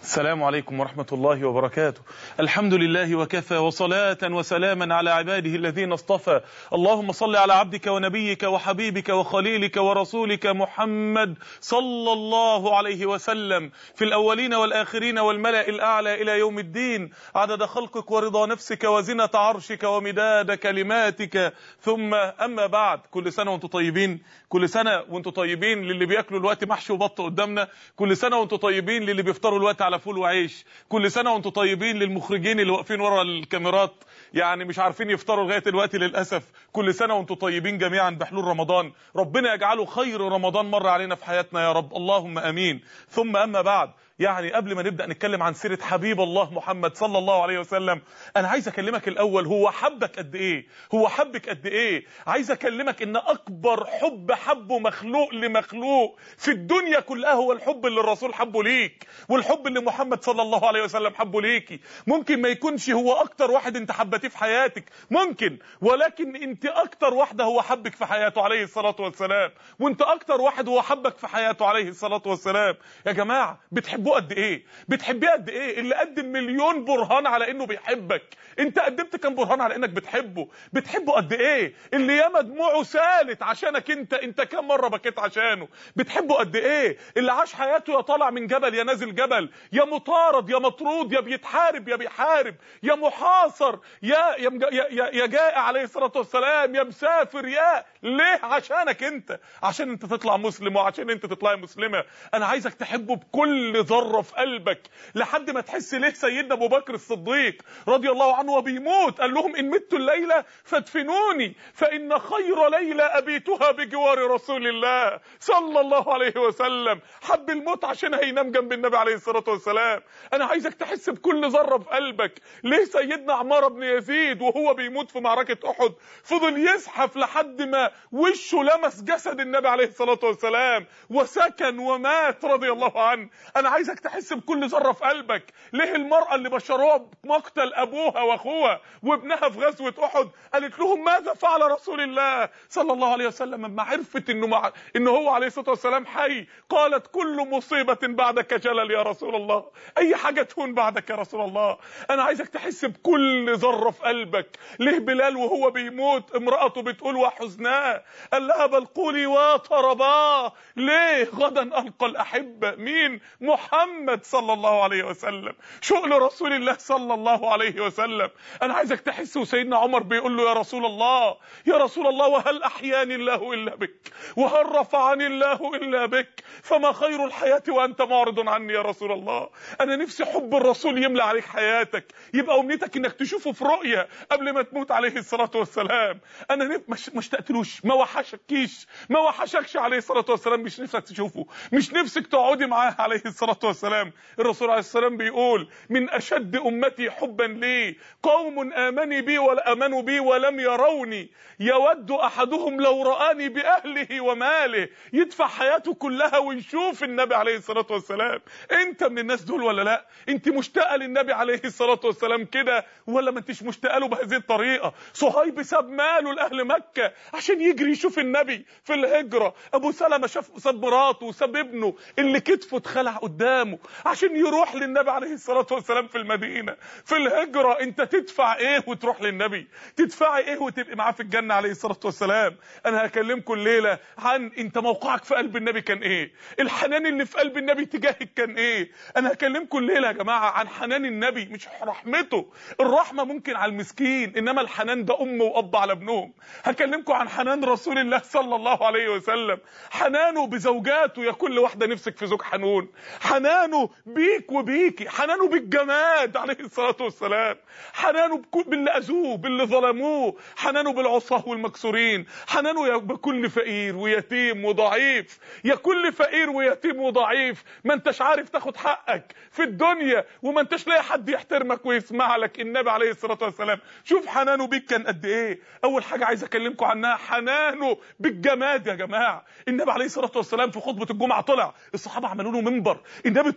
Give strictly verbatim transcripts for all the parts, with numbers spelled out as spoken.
السلام عليكم ورحمة الله وبركاته. الحمد لله وكفى، وصلاة وسلاما على عباده الذين اصطفى. اللهم صل على عبدك ونبيك وحبيبك وخليلك ورسولك محمد صلى الله عليه وسلم في الأولين والآخرين والملأ الأعلى إلى يوم الدين، عدد خلقك ورضا نفسك وزنة عرشك ومداد كلماتك. ثم أما بعد، كل سنة وانتم طيبين، كل سنة وانتم طيبين للي بياكلوا الوقت محشي وبط قدامنا، كل سنة وانتم طيبين للي بيفطروا الوقت على فول وعيش، كل سنة وانتم طيبين للمخرجين اللي واقفين ورا الكاميرات يعني مش عارفين يفطروا لغاية الوقت للأسف. كل سنة وانتم طيبين جميعا بحلول رمضان، ربنا يجعله خير رمضان مر علينا في حياتنا يا رب، اللهم امين. ثم اما بعد، يعني قبل ما نبدأ نتكلم عن سيرة حبيب الله محمد صلى الله عليه وسلم، انا عايز اكلمك الاول هو حبك قد ايه، هو حبك قد ايه. عايز اكلمك ان اكبر حب حبه مخلوق لمخلوق في الدنيا كلها هو الحب اللي الرسول حبه ليك، والحب اللي محمد صلى الله عليه وسلم حبه ليكي. ممكن ما يكونش هو اكتر واحد انت حبتيه في حياتك، ممكن، ولكن انت اكتر واحدة هو حبك في حياته عليه الصلاة والسلام، وانت اكتر واحد هو حبك في حياته عليه الصلاة والسلام. يا جماعة بتحبوه قد ايه؟ بتحبيه قد ايه؟ اللي قدم مليون برهان على انه بيحبك، انت قدمت كام برهان على انك بتحبه؟ بتحبه قد ايه؟ اللي ياما دموعه سالت عشانك انت، انت كام مرة بكيت عشانه؟ بتحبه قد ايه؟ اللي عاش حياته يا طالع من جبل يا نازل جبل، يا مطارد يا مطرود، يا بيتحارب يا بيحارب، يا محاصر يا يا يا, يا جائع عليه الصلاة والسلام، يا مسافر، يا ليه؟ عشانك انت، عشان انت تطلع مسلم وعشان انت تطلعي مسلمة. انا عايزك تحبه بكل ذرة في قلبك لحد ما تحس ليه سيدنا ابو بكر الصديق رضي الله عنه وبيموت قال لهم ان مت الليلة فادفنوني فان خير ليلة ابيتها بجوار رسول الله صلى الله عليه وسلم. حب الموت عشان هينام جنب النبي عليه الصلاة والسلام. انا عايزك تحس بكل ذرة في قلبك ليه سيدنا عمار بن يزيد وهو بيموت في معركة احد فضل يزحف لحد ما وشه لمس جسد النبي عليه الصلاة والسلام وسكن ومات رضي الله عنه. انا عايزك تحس بكل ذرة في قلبك ليه المرأة اللي بشروها بمقتل ابوها واخوها وابنها في غزوة احد قالت لهم ماذا فعل رسول الله صلى الله عليه وسلم لما عرفت انه مع... انه هو عليه الصلاة والسلام حي؟ قالت كل مصيبة بعدك جلل يا رسول الله، اي حاجة تهون بعدك يا رسول الله. انا عايزك تحس بكل ذرة في قلبك ليه بلال وهو بيموت امرأته بتقول وحزناه قال لها بل قولي وطرباه، ليه؟ غدا القى الاحبة. مين؟ محمد صلى الله عليه وسلم، شؤل رسول الله صلى الله عليه وسلم. انا عايزك تحس وسيدنا عمر بيقول له يا رسول الله، يا رسول الله وهل احياني الله الا بك وهل رفعني الله الا بك، فما خير الحياة وانت معرض عني يا رسول الله. انا نفسي حب الرسول يملى عليك حياتك، يبقى امنيتك انك تشوفه في رؤية قبل ما تموت عليه الصلاة والسلام. انا نف... مش مش تقتلوش، ما وحشكيش، ما وحشكش عليه الصلاة والسلام، مش نفسك تشوفه، مش نفسك تقعدي معاه عليه الصلاة والسلام. الرسول عليه السلام بيقول من اشد امتي حبا لي قوم امنوا بي والامنوا بي ولم يروني، يود احدهم لو رآني باهله وماله، يدفع حياته كلها ويشوف النبي عليه الصلاة والسلام. انت من الناس دول ولا لا؟ انت مشتاقه للنبي عليه الصلاة والسلام كده ولا ما انتش مشتاقه له بهذه الطريقة؟ صهيب ساب ماله لاهل مكة عشان يجري يشوف النبي في الهجرة، ابو سلمة شاف ساب مراته وساب ابنه اللي كتفه اتخلع قدامه عشان يروح للنبي عليه الصلاة والسلام في المدينة في الهجرة. انت تدفع ايه وتروح للنبي؟ تدفعي ايه وتبقي معاه في الجنة عليه الصلاة والسلام؟ انا هكلمكم الليلة عن انت موقعك في قلب النبي كان ايه، الحنان اللي في قلب النبي تجاهك كان ايه. انا هكلمكم الليلة يا جماعة عن حنان النبي مش رحمته. الرحمة ممكن على المسكين، انما الحنان ده ام واب على ابنهم. هكلمكم عن حنان رسول الله صلى الله عليه وسلم، حنانه بزوجاته، يا كل واحدة نفسك في زوج حنون، حنانه بيك وبيكي، حنانه بالجماد عليه الصلاة والسلام، حنانه باللي اذوه باللي ظلموه، حنانه بالعصاه والمكسورين، حنانه بكل فقير ويتيم وضعيف، يا كل فقير ويتيم وضعيف ما انتش عارف تاخد حقك في الدنيا وما انتش لاقي حد يحترمك ويسمع لك. النبي عليه الصلاة والسلام شوف حنانه بيك كان قد ايه. اول حاجة عايز اكلمكم عنها حنانه بالجماد يا جماعة. النبي عليه الصلاة والسلام في خطبة الجمعة طلع، الصحابة عملوا له منبر، النبي طلع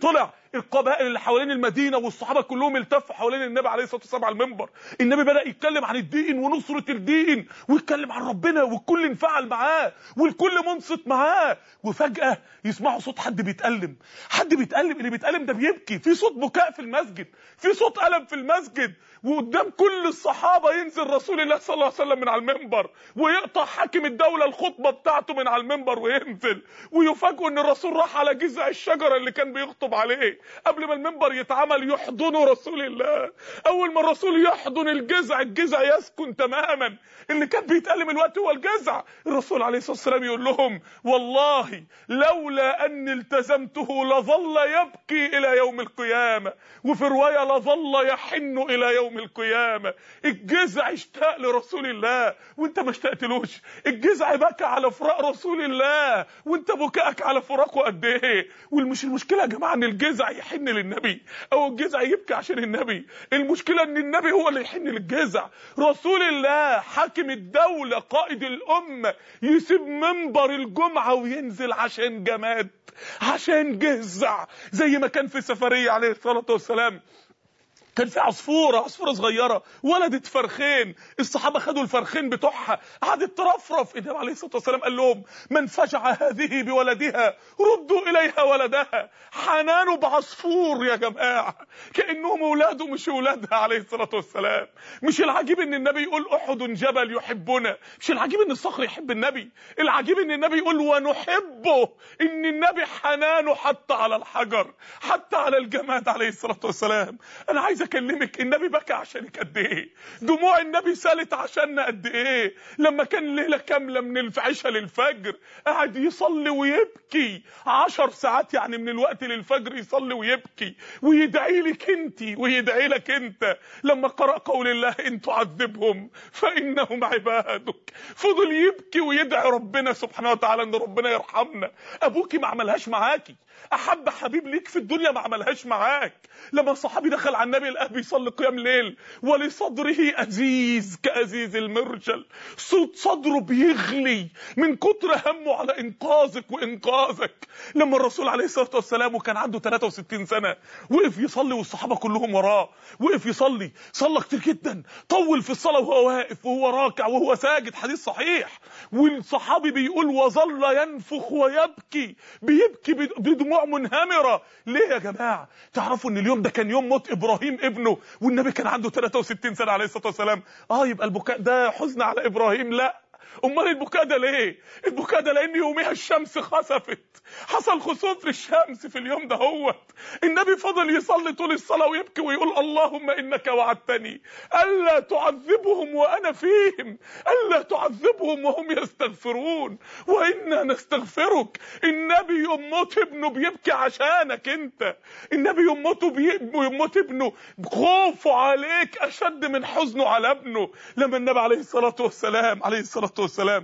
القبائل اللي حوالين المدينه والصحابه كلهم التفوا حوالين النبي عليه الصلاه والسلام على المنبر. النبي بدا يتكلم عن الدين ونصره الدين ويتكلم عن ربنا، والكل انفعل معاه والكل منصت معاه. وفجاه يسمعوا صوت حد بيتألم، حد بيتألم. اللي بيتألم ده بيبكي، في صوت بكاء في المسجد، في صوت ألم في المسجد. وقدام كل الصحابه ينزل رسول الله صلى الله عليه وسلم من على المنبر ويقطع حاكم الدوله الخطبه بتاعته من على المنبر وينزل، ويفاجئوا ان الرسول راح على جذع الشجره اللي كان بيخطب عليه قبل ما المنبر يتعمل، يحضنوا رسول الله. اول ما الرسول يحضن الجذع، الجذع يسكن تماما. اللي كان بيتألم الوقت هو الجذع. الرسول عليه الصلاه والسلام يقول لهم: والله لولا اني التزمته لظل يبكي الى يوم القيامه، وفي روايه لظل يحن الى يوم القيامه. الجذع اشتاق لرسول الله وانت ما اشتقتلوش. الجذع بكى على فراق رسول الله وانت بكائك على فراقه قد ايه. والمش المشكله يا جماعه ان الجذع يحن للنبي او الجذع يبكي عشان النبي، المشكله ان النبي هو اللي يحن للجذع. رسول الله حاكم الدوله قائد الامه يسيب منبر الجمعه وينزل عشان جماد، عشان جذع. زي ما كان في سفريه عليه الصلاه والسلام كان في عصفوره عصفوره صغيره ولدت فرخين، الصحابه خدوا الفرخين بتوعها قعدت ترفرف. النبي عليه الصلاه والسلام قال لهم: من فجع هذه بولدها ردوا اليها ولدها. حنانه بعصفور يا جماعه، كانهم اولاده مش اولادها عليه الصلاه والسلام. مش العجيب ان النبي يقول احد جبل يحبنا، مش العجيب ان الصخر يحب النبي، العجيب ان النبي يقول ونحبه. ان النبي حنانه حتى على الحجر، حتى على الجماد عليه الصلاه والسلام. انا عايز اكلمك، النبي بكى عشانك قد ايه، دموع النبي سالت عشاننا قد ايه. لما كان ليله كامله من العشاء للفجر قاعد يصلي ويبكي عشر ساعات، يعني من الوقت للفجر يصلي ويبكي ويدعي لك انت ويدعي لك انت. لما قرأ قول الله: ان تعذبهم فانهم عبادك، فضل يبكي ويدعي ربنا سبحانه وتعالى ان ربنا يرحمنا. ابوكي ما عملهاش معاكي، احب حبيب ليك في الدنيا ما عملهاش معاك. لما الصحابي دخل على النبي لقاه بيصلي قيام ليل ولصدره ازيز كازيز المرجل، صوت صدره بيغلي من كتر همه على انقاذك وانقاذك. لما الرسول عليه الصلاه والسلام وكان عنده ثلاثة وستين سنه وقف يصلي والصحابه كلهم وراه، وقف يصلي، صلى كتير جدا، طول في الصلاه وهو واقف وهو راكع وهو ساجد، حديث صحيح. والصحابي بيقول: وظل ينفخ ويبكي، بيبكي بدموع منهمره. ليه يا جماعه؟ تعرفوا ان اليوم ده كان يوم موت ابراهيم ابنه، والنبي كان عنده ثلاثة وستين سنه عليه الصلاه والسلام. اه يبقى البكاء ده حزن على ابراهيم؟ لا، امال البكاء ده ليه؟ البكاء ده لان يوميها الشمس خسفت، حصل خسوف للشمس في اليوم ده. هو النبي فضل يصلي طول الصلاه ويبكي ويقول: اللهم انك وعدتني الا تعذبهم وانا فيهم، الا تعذبهم وهم يستغفرون وانا نستغفرك. النبي يوم موت ابنه بيبكي عشانك انت، النبي يوم موته يوم موت ابنه خوفه عليك اشد من حزنه على ابنه. لما النبي عليه الصلاه والسلام عليه الصلاه والسلام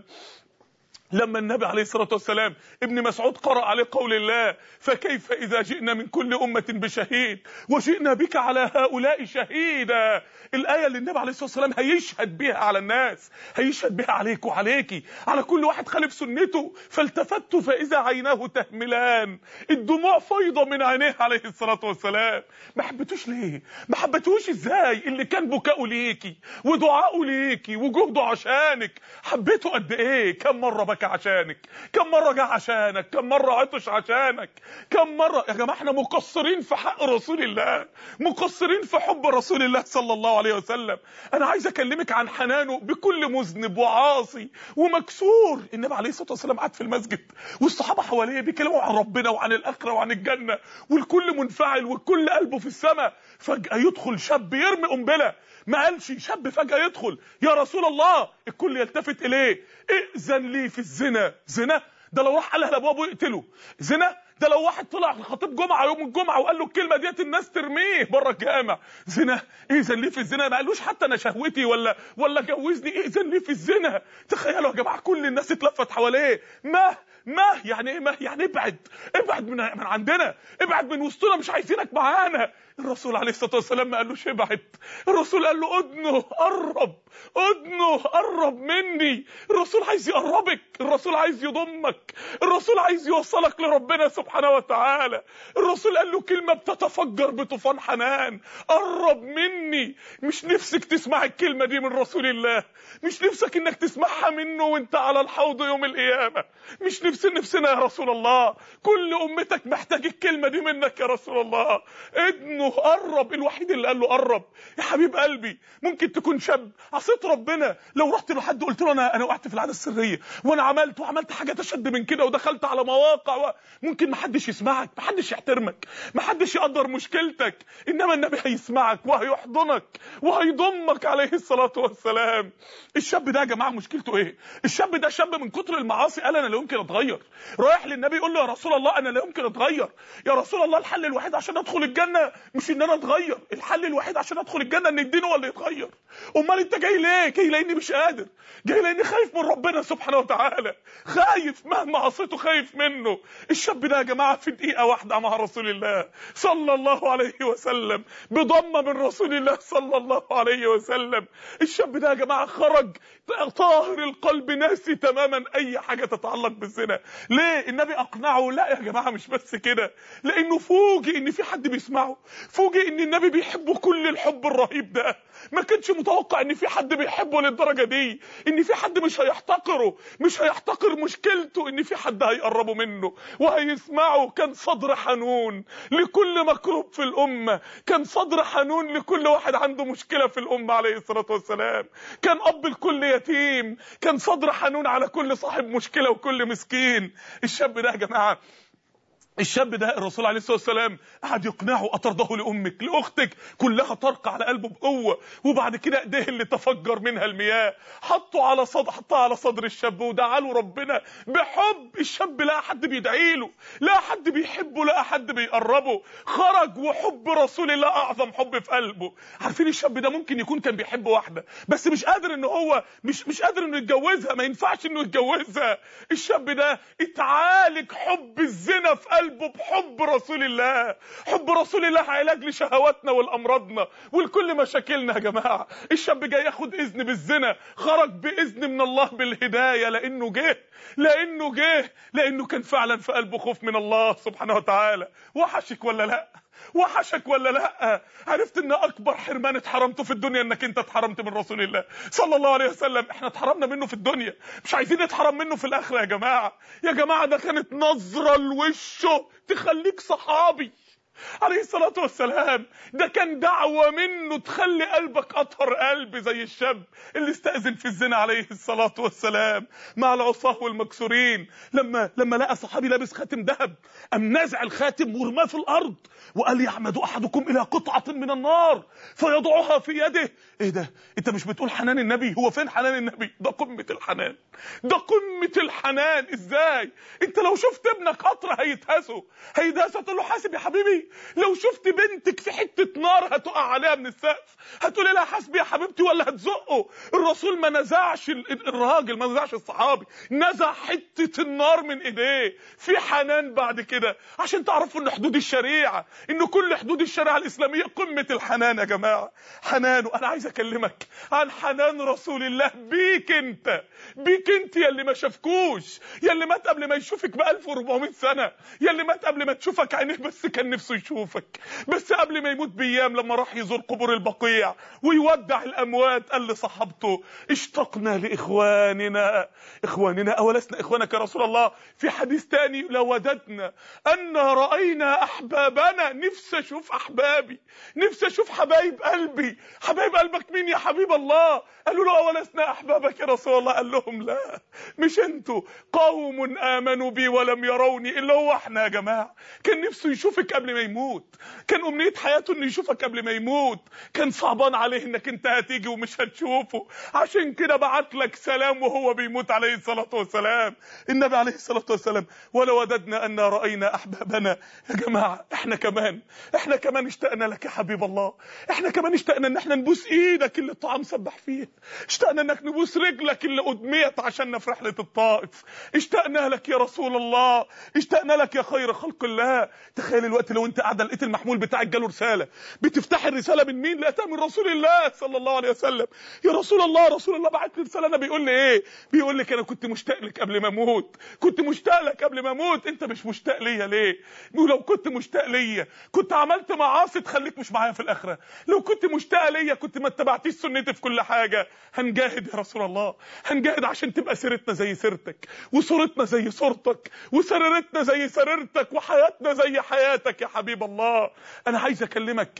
لما النبي عليه الصلاة والسلام ابن مسعود قرأ عليه قول الله: فكيف إذا جئنا من كل أمة بشهيد وجئنا بك على هؤلاء شهيدا. الآية اللي النبي عليه الصلاة والسلام هيشهد بها على الناس، هيشهد بها عليك وعليكي، على كل واحد خالف سنته. فالتفت فإذا عيناه تهملان، الدموع فيضة من عينيه عليه الصلاة والسلام. ما حبتوش ليه؟ ما حبتوش ازاي؟ اللي كان بكاؤه ليكي ودعاؤه ليكي وجهده عشانك، حبيته قد ايه؟ كم مرة بكى عشانك، كم مرة جاء عشانك، كم مرة عطش عشانك، كم مرة. يا جماعة احنا مقصرين في حق رسول الله، مقصرين في حب رسول الله صلى الله عليه وسلم. انا عايز اكلمك عن حنانه بكل مذنب وعاصي ومكسور. النبي عليه الصلاة والسلام قعد في المسجد والصحابة حواليه بيكلموا عن ربنا وعن الاخرة وعن الجنة، والكل منفعل والكل قلبه في السماء. فجأة يدخل شاب يرمي قنبلة، ما قالش شاب فجأة يدخل: يا رسول الله، الكل يلتفت اليه: ائذن لي في الزنا. زنا؟ ده لو راح قالها لابوه يقتله. زنا؟ ده لو واحد طلع لخطيب جمعه يوم الجمعه وقال له الكلمه ديت الناس ترميه بره الجامع. زنا؟ ائذن لي في الزنا؟ ما قالوش حتى انا شهوتي ولا ولا جوزني، ائذن لي في الزنا. تخيلوا يا جماعه كل الناس اتلفت حواليه. ما ما يعني ايه ما يعني ابعد ابعد من من عندنا، ابعد من وسطنا، مش عايزينك معانا. الرسول عليه الصلاه والسلام ما قالوش ابعد، الرسول قال له ادنه قرب، ادنه قرب مني. الرسول عايز يقربك، الرسول عايز يضمك، الرسول عايز يوصلك لربنا سبحانه وتعالى. الرسول قال له كلمه بتتفجر بطوفان حنان، قرب مني. مش نفسك تسمع الكلمه دي من رسول الله؟ مش نفسك انك تسمعها منه وانت على الحوض يوم القيامه؟ مش نفس نفسنا يا رسول الله؟ كل امتك محتاج الكلمه دي منك يا رسول الله. ادنه قرب، الوحيد اللي قال له قرب. يا حبيب قلبي، ممكن تكون شاب عصيت ربنا، لو رحت لحد قلت له انا انا وقعت في العاده السريه وانا عملت وعملت حاجات اشد من كده ودخلت على مواقع و... ممكن محدش يسمعك، محدش يحترمك، محدش يقدر مشكلتك، انما النبي هيسمعك وهيحضنك وهيضمك عليه الصلاه والسلام. الشاب ده يا جماعه مشكلته ايه؟ الشاب ده شاب من كتر المعاصي قال انا لا يمكن اتغير، رايح للنبي يقول له يا رسول الله انا لا يمكن اتغير، يا رسول الله الحل الوحيد عشان ادخل الجنه مش ان انا اتغير، الحل الوحيد عشان ادخل الجنه ان الدين هو اللي يتغير. امال انت جاي ليه؟ جاي لاني مش قادر، جاي لاني خايف من ربنا سبحانه وتعالى، خايف مهما عصيته خايف منه. الشاب ده يا جماعه في دقيقه واحده مع رسول الله صلى الله عليه وسلم، بضمه من رسول الله صلى الله عليه وسلم، الشاب ده يا جماعه خرج طاهر القلب ناسي تماما اي حاجه تتعلق بالزنا. ليه؟ النبي اقنعه. لا يا جماعه مش بس كده، لانه فوجئ ان في حد بيسمعه، فوجئ ان النبي بيحبه كل الحب الرهيب ده. ما كانش متوقع ان في حد بيحبه للدرجه دي، ان في حد مش هيحتقره، مش هيحتقر مشكلته، ان في حد هيقربه منه وهيسمعه. كان صدر حنون لكل مكروب في الامه، كان صدر حنون لكل واحد عنده مشكله في الامه عليه الصلاه والسلام، كان اب لكل يتيم، كان صدر حنون على كل صاحب مشكله وكل مسكين. الشاب ده يا جماعه، الشاب ده الرسول عليه الصلاه والسلام قعد يقنعه، اطرده لامك لاختك كلها طرق على قلبه بقوه، وبعد كده ايديه اللي تفجر منها المياه حطه على صدر حطها على صدر الشاب ودعا له ربنا بحب. الشاب لا حد بيدعي له، لا حد بيحبه، لا حد بيقربه، خرج وحب رسول الله اعظم حب في قلبه. عارفين الشاب ده ممكن يكون كان بيحب واحده بس مش قادر ان هو مش مش قادر انه يتجوزها، ما ينفعش انه يتجوزها. الشاب ده اتعالج حب الزنا في قلبه قلبه بحب رسول الله. حب رسول الله علاج لشهواتنا والامراضنا ولكل مشاكلنا يا جماعه. الشاب جاي ياخد اذن بالزنا، خرج باذن من الله بالهدايه، لانه جه لانه جه لانه كان فعلا في قلبه خوف من الله سبحانه وتعالى. وحشك ولا لا؟ وحشك ولا لا؟ عرفت ان اكبر حرمان اتحرمته في الدنيا انك انت اتحرمت من رسول الله صلى الله عليه وسلم. احنا اتحرمنا منه في الدنيا، مش عايزين نتحرم منه في الاخره يا جماعه. يا جماعه ده كانت نظره لوشه تخليك صحابي عليه الصلاة والسلام، ده كان دعوة منه تخلي قلبك أطهر قلب زي الشاب اللي استأذن في الزنا عليه الصلاة والسلام مع العصاه والمكسورين. لما لما لقى صحابي لابس خاتم ذهب قام نازع الخاتم ورماه في الأرض وقال يعمد أحدكم إلى قطعة من النار فيضعها في يده. إيه ده؟ أنت مش بتقول حنان النبي؟ هو فين حنان النبي؟ ده قمة الحنان، ده قمة الحنان. إزاي؟ أنت لو شفت ابنك قطرة هيتهزه هيتهزه تقول له حاسب يا حبيبي؟ لو شفت بنتك في حتة نار هتقع عليها من السقف هتقولي لها حسبي يا حبيبتي ولا هتزقه؟ الرسول ما نزعش الراجل، ما نزعش الصحابي، نزع حتة النار من ايديه. في حنان بعد كده عشان تعرفوا ان حدود الشريعة، ان كل حدود الشريعة الاسلامية قمة الحنان يا جماعة. حنان. وانا عايز اكلمك عن حنان رسول الله بيك انت، بيك انت يا اللي ما شافكوش، يا اللي مات قبل ما يشوفك ب ألف وأربعمائة سنة، يا اللي مات قبل ما تشوفك عينيه بس كان نفسه يشوفك، بس قبل ما يموت بايام لما راح يزور قبور البقيع ويودع الاموات قال لصحابته اشتقنا لاخواننا. اخواننا اولسنا اخوانك يا رسول الله؟ في حديث تاني لوددنا ان راينا احبابنا. نفسي اشوف احبابي، نفسي اشوف حبايب قلبي. حبايب قلبك مين يا حبيب الله؟ قالوا له اولسنا احبابك يا رسول الله؟ قال لهم لا مش انتوا، قوم امنوا بي ولم يروني. الا هو احنا يا جماعه. كان نفسه يشوفك قبل ما يموت، كان امنيه حياته انه يشوف يشوفك قبل ما يموت، كان صعبان عليه انك انت هتيجي ومش هتشوفه، عشان كده بعت لك سلام وهو بيموت عليه الصلاة والسلام. النبي عليه الصلاة والسلام ولو وددنا أن رأينا أحبابنا. يا جماعة احنا كمان احنا كمان اشتقنا لك يا حبيب الله، احنا كمان اشتقنا ان احنا نبوس ايدك اللي الطعام سبح فيها، اشتقنا انك نبوس رجلك اللي أدميت عشاننا في رحلة الطائف، اشتقنا لك يا رسول الله، اشتقنا لك يا خير خلق الله. تخيل الوقت لو انت قاعده لقيت المحمول بتاعك جاله رساله، بتفتح الرساله من مين؟ لقيتها من رسول الله صلى الله عليه وسلم. يا رسول الله، رسول الله بعت لي رساله، انا بيقول لي ايه؟ بيقول لك انا كنت مشتاق لك قبل ما اموت، كنت مشتاق لك قبل ما اموت، انت مش مشتاق ليا ليه؟ ولو كنت مشتاق ليا كنت عملت معاصي تخليك مش معايا في الاخره، لو كنت مشتاق ليا كنت ما اتبعتيش سنتي في كل حاجه. هنجاهد يا رسول الله، هنجاهد عشان تبقى سيرتنا زي سيرتك، وصورتنا زي صورتك، وسريرتنا زي سريرتك، وحياتنا زي حياتك يا حبيب الله. انا عايز اكلمك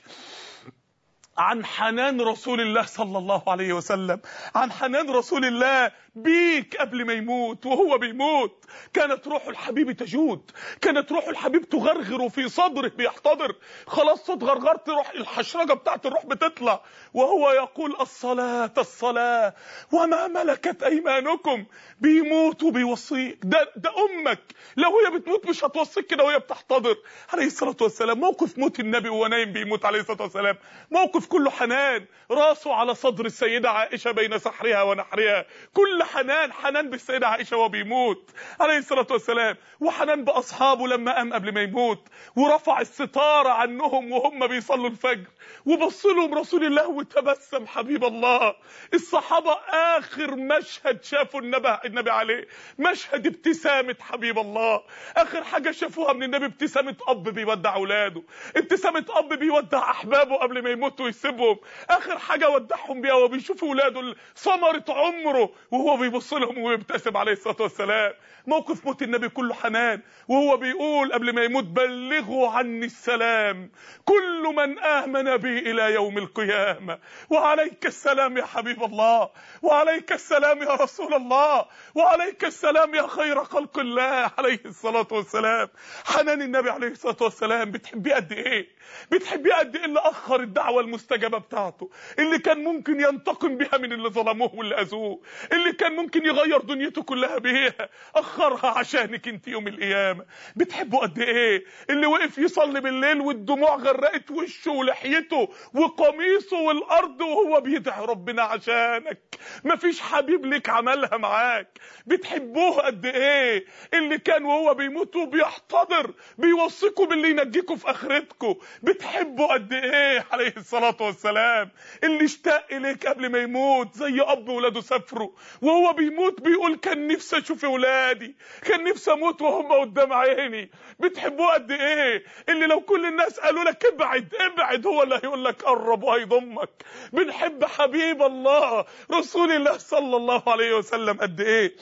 عن حنان رسول الله صلى الله عليه وسلم، عن حنان رسول الله بيك قبل ما يموت. وهو بيموت كانت روح الحبيب تجود، كانت روح الحبيب تغرغر في صدره، بيحتضر خلاص صوت غرغرت روح الحشرجه بتاعت الروح بتطلع، وهو يقول الصلاه الصلاه وما ملكت ايمانكم. بيموت وبيوصيك. ده ده امك لو هي بتموت مش هتوصيك كده وهي بتحتضر عليه الصلاه والسلام. موقف موت النبي وهو نايم بيموت عليه الصلاه والسلام موقف كله حنان، راسه على صدر السيده عائشه بين سحرها ونحرها، كل حنان، حنان بالسيده عائشه وهو بيموت عليه الصلاه والسلام، وحنان باصحابه لما قام قبل ما يموت ورفع الستاره عنهم وهم بيصلوا الفجر وبص لهم رسول الله وتبسم حبيب الله. الصحابه اخر مشهد شافوا النبي النبي عليه مشهد ابتسامه حبيب الله، اخر حاجه شافوها من النبي ابتسامه اب بيودع اولاده، ابتسامه اب بيودع احبابه قبل ما يموتوا ويسيبهم، اخر حاجه ودعهم بيها وهو بيشوف اولاده ثمره عمره وهو بيبص لهم ويبتسم عليه الصلاه والسلام. موقف موت النبي كله حنان، وهو بيقول قبل ما يموت بلغوا عني السلام كل من آمن بي الى يوم القيامه. وعليك السلام يا حبيب الله، وعليك السلام يا رسول الله، وعليك السلام يا خير خلق الله عليه الصلاه والسلام. حنان النبي عليه الصلاه والسلام بتحبيه قد ايه؟ بتحبيه قد ايه؟ اللي اخر الدعوه المستجابه بتاعته، اللي كان ممكن ينتقم بها من اللي ظلموه واللي اذوه، اللي كان ممكن يغير دنيته كلها بيها، اخرها عشانك انت يوم القيامه. بتحبه قد ايه؟ اللي وقف يصلي بالليل والدموع غرقت وشه ولحيته وقميصه والارض وهو بيدعي ربنا عشانك، مفيش حبيب لك عملها معاك. بتحبوه قد ايه؟ اللي كان وهو بيموت وبيحتضر بيوصيكوا باللي ينجيكوا في اخرتكم. بتحبه قد ايه عليه الصلاه والسلام؟ اللي اشتاق اليك قبل ما يموت زي اب ولاده سافروا وهو بيموت بيقول كان نفسي اشوف ولادي، كان نفسي اموت وهم قدام عيني. بتحبوه قد ايه؟ اللي لو كل الناس قالوا لك ابعد ابعد هو اللي هيقول لك قرب وهيضمك. بنحب حبيب الله رسول الله صلى الله عليه وسلم قد ايه؟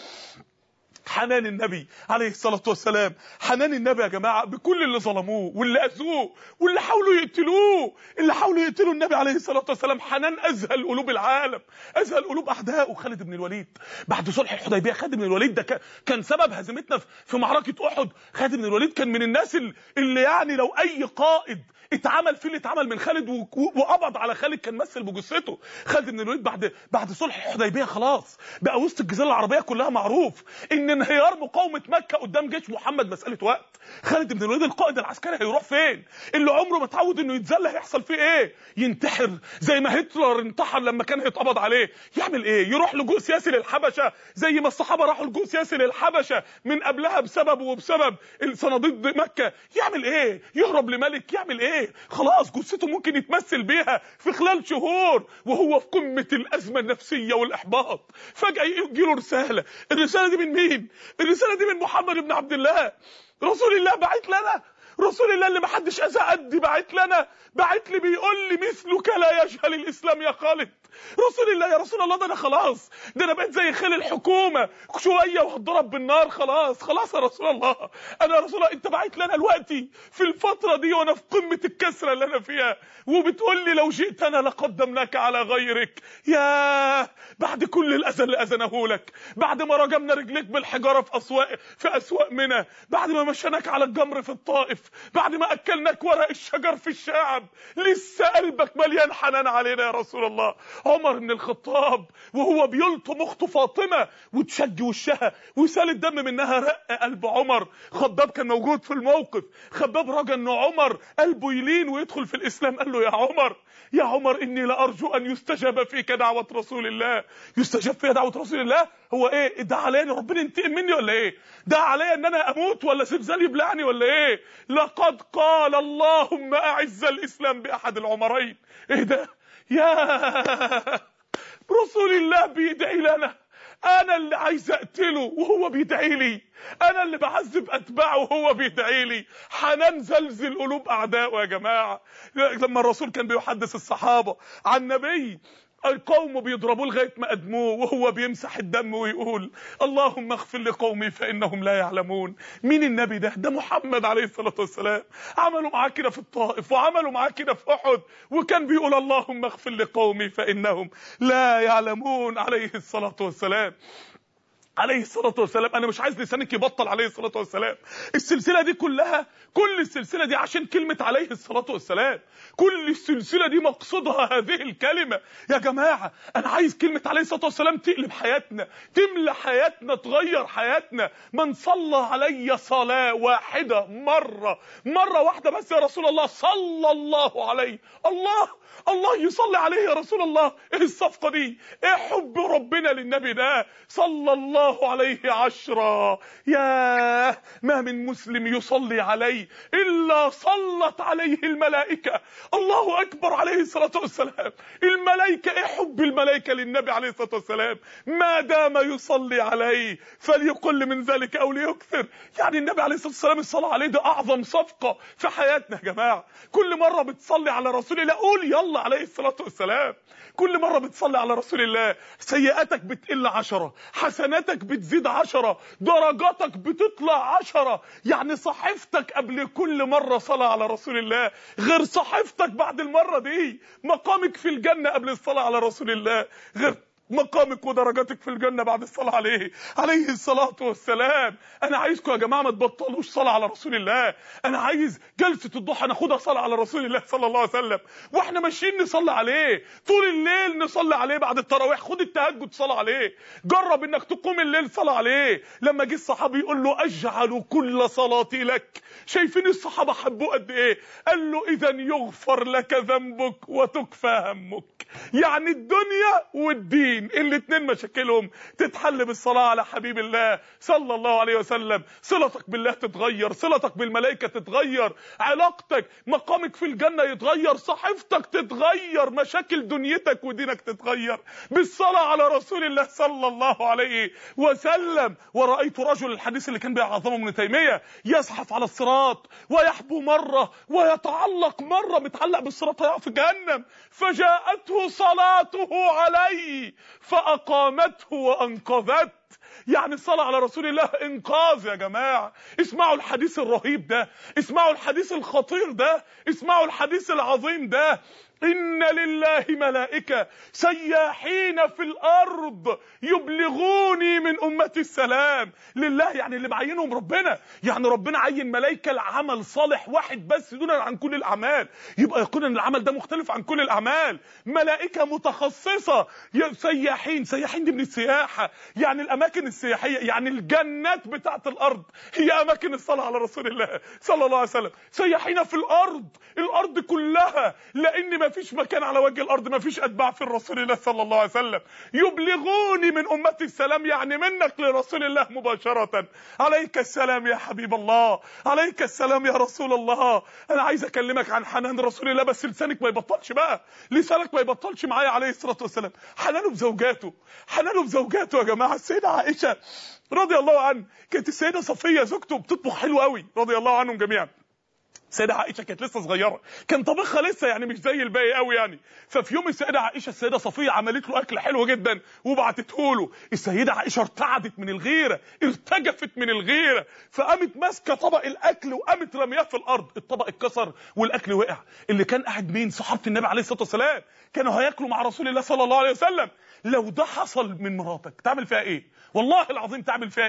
حنان النبي عليه الصلاة والسلام، حنان النبي يا جماعة بكل اللي ظلموه واللي أذوه واللي حاولوا يقتلوه، اللي حاولوا يقتلوا النبي عليه الصلاة والسلام. حنان أذهل قلوب العالم، أذهل قلوب أعدائه. خالد بن الوليد بعد صلح الحديبية، خالد بن الوليد ده كان سبب هزيمتنا في معركة أحد. خالد بن الوليد كان من الناس اللي يعني لو أي قائد اتعمل فيه اللي اتعمل من خالد وقبض على خالد كان مثل بجثته. خالد بن الوليد بعد بعد صلح الحديبيه خلاص بقى وسط الجزيره العربيه كلها معروف ان انهيار مقاومه مكه قدام جيش محمد مساله وقت. خالد بن الوليد القائد العسكري هيروح فين؟ اللي عمره ما اتعود انه يتذل هيحصل فيه ايه؟ ينتحر زي ما هتلر انتحر لما كان هيتقبض عليه. يعمل ايه؟ يروح لجوء سياسي للحبشه زي ما الصحابه راحوا لجوء سياسي للحبشه من قبلها بسببه وبسبب الصناديد مكه. يعمل ايه؟ يهرب لملك. يعمل ايه؟ خلاص جثته ممكن يتمثل بيها في خلال شهور وهو في قمه الازمه النفسيه والاحباط. فجاه يجي له رساله. الرساله دي من مين؟ الرساله دي من محمد بن عبد الله رسول الله. بعت لنا رسول الله اللي ما حدش اذى قدي، بعت لنا، بعت لي بيقول لي مثلك لا يجهل الاسلام يا خالد. رسول الله يا رسول الله، ده انا خلاص، ده انا بقيت زي خيل الحكومه شويه وهتضرب بالنار. خلاص خلاص يا رسول الله، انا يا رسول الله انت بعت لنا دلوقتي في الفتره دي وانا في قمه الكسره اللي انا فيها وبتقول لي لو جئتنا لقدمناك على غيرك. يا بعد كل الاذى اللي اذنه لك، بعد ما رجمنا رجليك بالحجاره في اسواق في اسواق منى، بعد ما مشيناك على الجمر في الطائف، بعد ما اكلناك ورق الشجر في الشعب لسه قلبك مليان حنان علينا يا رسول الله. عمر بن الخطاب وهو بيلطم اخته فاطمه وتشج وشها وسال الدم منها رق قلب عمر. خباب كان موجود في الموقف. خباب رجا ان عمر قلبه يلين ويدخل في الاسلام. قال له يا عمر يا عمر اني لارجو ان يستجاب فيك دعوه رسول الله. يستجاب فيها دعوه رسول الله؟ هو ايه ده عليا ان ربنا ينتقم مني ولا ايه؟ ده عليا ان انا اموت ولا زلزال يبلعني ولا ايه؟ لقد قال اللهم اعز الاسلام باحد العمرين. ايه ده يا رسول الله بيدعي لنا. انا اللي عايز اقتله وهو بيدعي لي. انا اللي بعذب اتباعه وهو بيدعي لي. حنان زلزل قلوب اعدائه يا جماعه. لما الرسول كان بيحدث الصحابه عن نبي القوم بيضربوه لغايه ما ادموه وهو بيمسح الدم ويقول اللهم اغفر لقومي فانهم لا يعلمون. مين النبي ده؟ ده محمد عليه الصلاه والسلام. عملوا معاه كده في الطائف وعملوا معاه كده في احد وكان بيقول اللهم اغفر لقومي فانهم لا يعلمون عليه الصلاه والسلام. عليه الصلاة والسلام. انا مش عايز لسانك يبطل عليه الصلاة والسلام. السلسلة دي كلها كل السلسلة دي عشان كلمة عليه الصلاة والسلام. كل السلسلة دي مقصودها هذه الكلمة يا جماعة. انا عايز كلمة عليه الصلاة والسلام تقلب حياتنا، تملى حياتنا، تغير حياتنا. من صلى علي صلاة واحدة مرة مرة واحدة بس يا رسول الله صلى الله عليه. الله الله يصلي عليه يا رسول الله. ايه الصفقة دي؟ ايه حب ربنا للنبي ده؟ صلى الله عليه عشرة. يا ما من مسلم يصلي عليه الا صلت عليه الملائكة. الله اكبر عليه الصلاة والسلام. الملائكة ايه حب الملائكة للنبي عليه الصلاة والسلام. ما دام يصلي عليه فليقل من ذلك او ليكثر. يعني النبي عليه الصلاة والسلام الصلاة عليه ده اعظم صفقة في حياتنا يا جماعة. كل مرة بتصلي على رسول الله قول يلا عليه الصلاة والسلام. كل مرة بتصلي على رسول الله سيئاتك بتقل عشرة، حسناتك بتزيد عشرة، درجاتك بتطلع عشرة. يعني صحيفتك قبل كل مرة صلاة على رسول الله غير صحيفتك بعد المرة دي. مقامك في الجنة قبل الصلاة على رسول الله غير مقامك ودرجاتك في الجنة بعد الصلاة عليه عليه الصلاة والسلام. انا عايزكم يا جماعة ما تبطلوش صلاة على رسول الله. انا عايز جلسة الضحى ناخدها صلاة على رسول الله صلى الله عليه وسلم واحنا ماشيين نصلي عليه طول الليل. نصلي عليه بعد التراويح. خد التهجد صلاة عليه. جرب انك تقوم الليل صلاة عليه. لما جه الصحابي يقول له اجعل كل صلاتي لك. شايفين الصحابة حبوه قد ايه؟ قال له اذا يغفر لك ذنبك وتكفى همك. يعني الدنيا والدين الاتنين مشاكلهم تتحل بالصلاة على حبيب الله صلى الله عليه وسلم. صلتك بالله تتغير، صلتك بالملائكة تتغير، علاقتك مقامك في الجنة يتغير، صحيفتك تتغير، مشاكل دنيتك ودينك تتغير بالصلاة على رسول الله صلى الله عليه وسلم. ورأيت رجل الحديث اللي كان بيعظمه ابن تيمية يزحف على الصراط ويحبو مرة ويتعلق مرة متعلق بالصراط هيقع في جهنم فجاءته صلاته عليه فأقامته وأنقذته. يعني الصلاة على رسول الله انقاذ يا جماعة. اسمعوا الحديث الرهيب ده، اسمعوا الحديث الخطير ده، اسمعوا الحديث العظيم ده. إن لله ملائكة سياحين في الأرض يبلغوني من أمتي السلام. لله يعني اللي معينهم ربنا. يعني ربنا عين ملائكة لعمل صالح واحد بس دونا عن كل الأعمال. يبقى يكون أن العمل ده مختلف عن كل الأعمال. ملائكة متخصصة سياحين. سياحين دي من السياحة يعني الأماكن السياحية. يعني الجنات بتاعت الأرض هي أماكن الصلاة على رسول الله صلى الله عليه وسلم. سياحين في الأرض، الأرض كلها، لأن ما فيش مكان على وجه الارض ما فيش اتباع في الرسول الله صلى الله عليه وسلم. يبلغوني من امتي السلام يعني منك لرسول الله مباشرة. عليك السلام يا حبيب الله، عليك السلام يا رسول الله. انا عايز اكلمك عن حنان رسول الله بس لسانك ما يبطلش بقى، لسانك ما يبطلش معايا عليه الصلاة والسلام. حنانه بزوجاته، حنانه بزوجاته يا جماعة. السيدة عائشة رضي الله عنها كانت السيدة صفية زوجته بتطبخ حلو قوي رضي الله عنهم جميعا. السيدة عائشة كانت لسه صغيرة، كان طبخها لسه يعني مش زي الباقي قوي يعني. ففي يوم السيدة عائشة السيدة صفية عملت له اكل حلو جدا وبعتته له. السيدة عائشة ارتعدت من الغيرة، ارتجفت من الغيرة، فقامت ماسكة طبق الاكل وقامت رمياه في الارض. الطبق اتكسر والاكل وقع. اللي كان قاعد مين؟ صحابة النبي عليه الصلاة والسلام، كانوا هياكلوا مع رسول الله صلى الله عليه وسلم. لو ده حصل من مراتك تعمل فيها ايه؟ والله العظيم تعمل فيها ايه يا اخي؟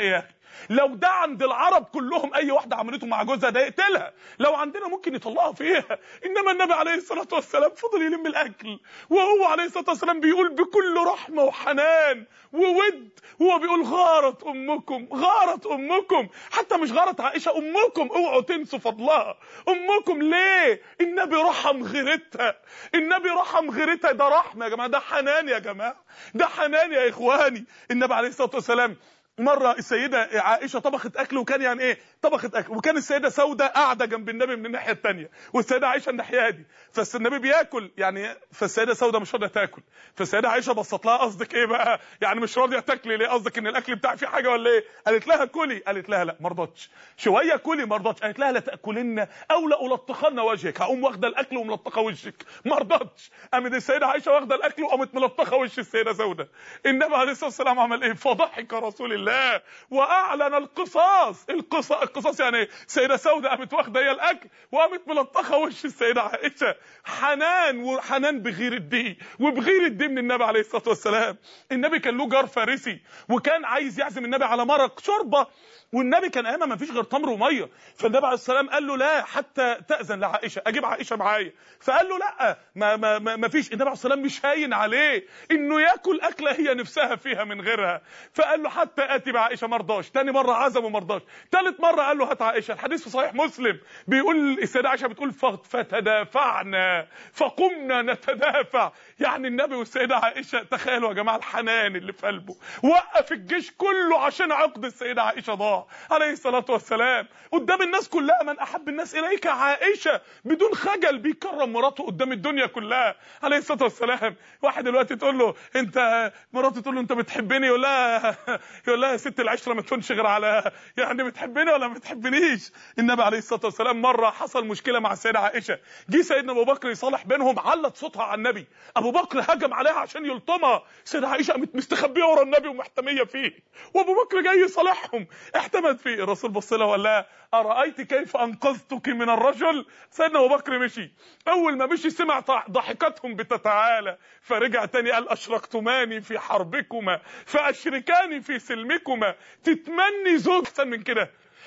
لو ده عند العرب كلهم اي واحده عملته مع جوزها ده يقتلها، لو عندنا ممكن يطلقها فيها. انما النبي عليه الصلاه والسلام فضل يلم الاكل، وهو عليه الصلاه والسلام بيقول بكل رحمه وحنان وود، وهو بيقول غارت امكم غارت امكم، حتى مش غارت عائشه، امكم اوعوا تنسوا فضلها، امكم ليه؟ النبي رحم غيرتها، النبي رحم غيرتها، ده رحمه يا جماعه، ده حنان يا جماعه، ده حنان يا اخواني. النبي عليه الصلاه والسلام مره السيده عائشه طبخت اكل، وكان يعني ايه طبخت اكل، وكان السيده سوده قاعده جنب النبي من الناحيه الثانيه، والسيده عائشه الناحيه دي، فالنبي بياكل يعني، فالسيده سوده مش راضيه تاكل، فالسيده عائشه بصت لها قصدك ايه بقى؟ يعني مش راضيه تاكلي ليه؟ قصدك ان الاكل بتاعي فيه حاجه ولا ايه؟ قالت لها كلي، قالت لها لا ما رضتش، شويه كلي ما رضتش، قالت لها لا تاكلن او لا الطخن وجهك، هقوم واخده الاكل وملطخه وشك، ما رضتش، قامت السيده عائشه واخده الاكل وقامت ملطخه وش السيده سوده. النبي عليه الصلاه والسلام عمل ايه؟ فضحك رسول الله واعلن القصاص، القصاص القصاص يعني ايه؟ السيده سوده قامت واخده هي الاكل وقامت ملطخه وش السيده عائشه، حنان، وحنان بغير الدين وبغير الدين من النبي عليه الصلاه والسلام. النبي كان له جار فارسي، وكان عايز يعزم النبي على مرق شوربه، والنبي كان ايامها ما فيش غير تمر وميه، فالنبي عليه السلام قال له لا حتى تاذن لعائشه، اجيب عائشه معايا، فقال له لا ما ما ما فيش. النبي عليه السلام مش هاين عليه انه ياكل اكله هي نفسها فيها من غيرها، فقال له حتى اتي بعائشه، ما رضاش، ثاني مره عزمه ما رضاش، ثالث مره قال له هات عائشه. الحديث في صحيح مسلم بيقول السيده عائشه بتقول فتدافعنا فقمنا نتدافع، يعني النبي والسيده عائشه، تخيلوا يا جماعه الحنان اللي في قلبه، وقف الجيش كله عشان عقد السيده عائشه ضاع عليه الصلاه والسلام قدام الناس كلها، من احب الناس اليك عائشه، بدون خجل بيكرم مراته قدام الدنيا كلها عليه الصلاه والسلام. واحد دلوقتي تقول له انت، مراته تقول له انت بتحبني، يقول لها يقول لها يا ست العشره ما تكونش غير على يعني بتحبني ولا ما بتحبنيش. النبي عليه الصلاه والسلام مره حصل مشكله مع السيده عائشه، جه سيدنا ابو بكر يصالح بينهم، علت صوتها على النبي، ابو بكر هجم عليها عشان يلطمها، السيده عائشه قامت مستخبيه ورا النبي ومحتميه فيه، وابو بكر جاي يصالحهم، احتمت فيه. الرسول بص لها وقال لها ارايت كيف انقذتك من الرجل؟ سيدنا ابو بكر مشي، اول ما مشي سمع ضحكتهم بتتعالى، فرجع تاني قال اشركتماني في حربكما فاشركاني في سلمكما. تتمني زوج احسن من كده؟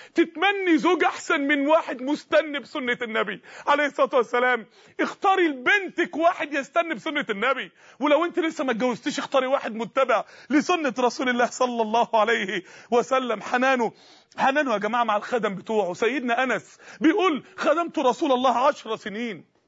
تتمني زوج احسن من واحد مستني بسنه النبي عليه الصلاه والسلام؟ اختاري لبنتك واحد يستني بسنه النبي، ولو انت لسه ما اتجوزتيش اختاري واحد متبع لسنه رسول الله صلى الله عليه وسلم. حنانه حنانه يا جماعه مع الخدم بتوعه. سيدنا انس بيقول خدمت رسول الله عشر سنين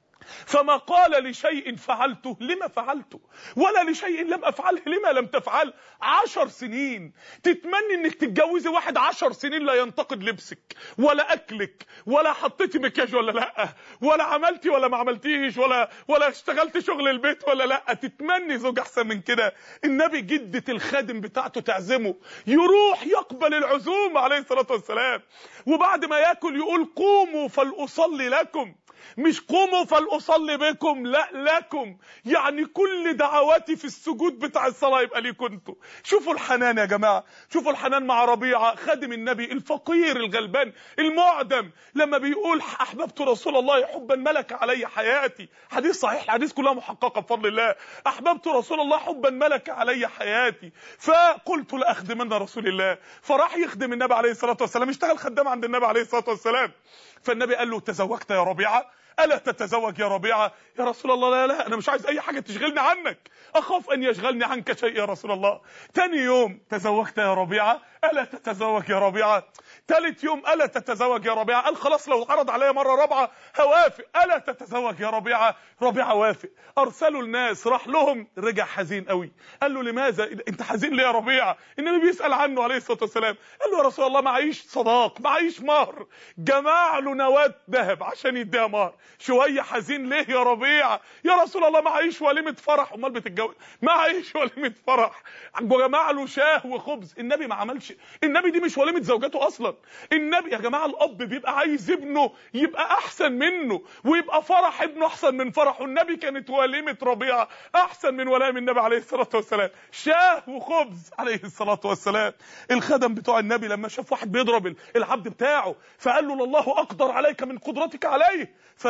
فما قال لشيء فعلته لما فعلته، ولا لشيء لم افعله لما لم تفعل. عشر سنين تتمني انك تتجوزي واحد عشر سنين لا ينتقد لبسك ولا اكلك ولا حطيتي مكياج ولا لا، ولا عملتي ولا ما عملتيش، ولا ولا اشتغلتي شغل البيت ولا لا. تتمني زوج احسن من كده. النبي جدة الخادم بتاعته تعزمه، يروح يقبل العزومه عليه الصلاه والسلام، وبعد ما ياكل يقول قوموا فلأصلي لكم، مش قوموا فلأصلي بكم، لا لكم، يعني كل دعواتي في السجود بتاع الصلاة يبقى ليكم انتوا. شوفوا الحنان يا جماعة، شوفوا الحنان مع ربيعة خادم النبي الفقير الغلبان المعدم، لما بيقول احببت رسول الله حبا ملك علي حياتي، حديث صحيح، الحديث كلها محققة بفضل الله، احببت رسول الله حبا ملك علي حياتي، فقلت لاخدمن رسول الله، فراح يخدم النبي عليه الصلاة والسلام، اشتغل خدام عند النبي عليه الصلاة والسلام. فالنبي قال له تزوجت يا ربيعة؟ ألا تتزوج يا ربيعة؟ يا رسول الله لا لا أنا مش عايز أي حاجة تشغلني عنك، أخاف أن يشغلني عنك شيء يا رسول الله. تاني يوم تزوجت يا ربيعة؟ ألا تتزوج يا ربيعة؟ تالت يوم ألا تتزوج يا ربيعة؟ قال خلاص لو عرض عليا مرة رابعة هوافق. ألا تتزوج يا ربيعة؟ ربيعة وافق. أرسلوا الناس، راح لهم، رجع حزين قوي، قال له لماذا أنت حزين ليه يا ربيعة؟ النبي بيسأل عنه عليه الصلاة والسلام، قال له يا رسول الله معيش صداق، معيش مهر. جمع له نواة ذهب عشان يديها مهر. شويه حزين ليه يا ربيعه؟ يا رسول الله معيش وليمه فرح. امال بتتجوز؟ معيش وليمه فرح. جمع له شاه وخبز. النبي ما عملش، النبي دي مش وليمه زوجته اصلا. النبي يا جماعه الاب بيبقى عايز ابنه يبقى احسن منه، ويبقى فرح ابنه احسن من فرحه. النبي كانت وليمه ربيعه احسن من ولائم النبي عليه الصلاه والسلام، شاه وخبز عليه الصلاه والسلام. الخدم بتوع النبي لما شاف واحد بيضرب العبد بتاعه فقال له الله اقدر عليك من قدرتك عليه، فلما